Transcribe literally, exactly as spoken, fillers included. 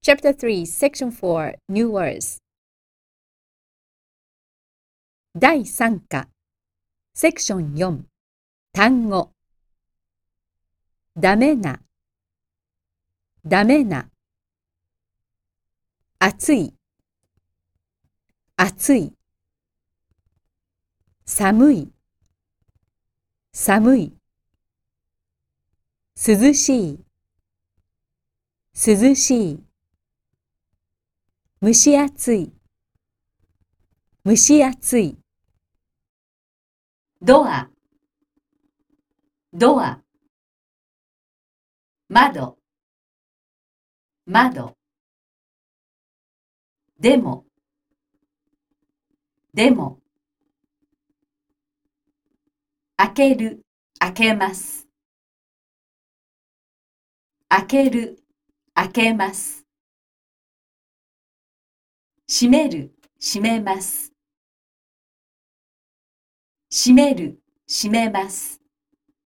Chapter three, Section four, New Words だいさん課 Section よん単語ダメなダメな暑い暑い寒い寒い涼しい涼しい蒸し暑い蒸し暑いドアドア窓窓でもでも開ける開けます開ける開けます閉める閉めます閉める閉めます